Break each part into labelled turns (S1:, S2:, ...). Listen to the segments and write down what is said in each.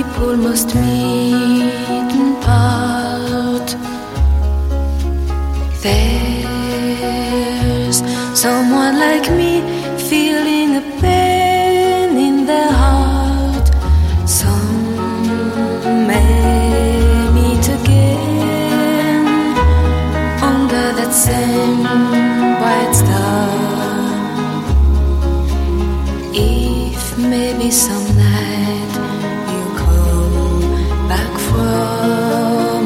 S1: people must meet and part. There's someone like me feeling a pain in their heart. Some may meet again under that same bright star. If maybe some night you come back from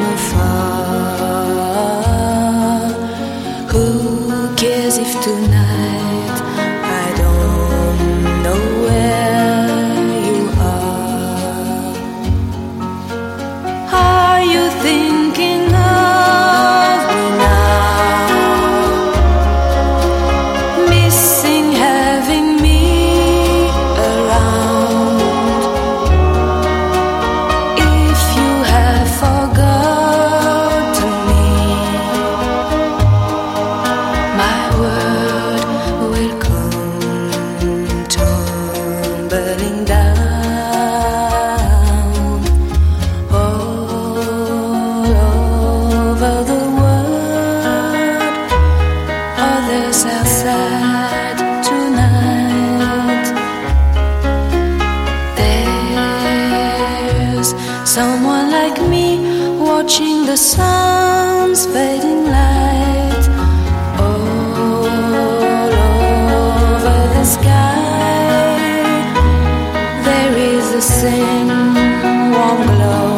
S1: afar, who cares if tonight I don't know where you are? Are you thinking of me now? Missing having me around. If you have forgotten me, my world will come tumbling down. All over the world, others are sad tonight. There's someone like me watching the sun's fading light all over the sky. There is the same warm glow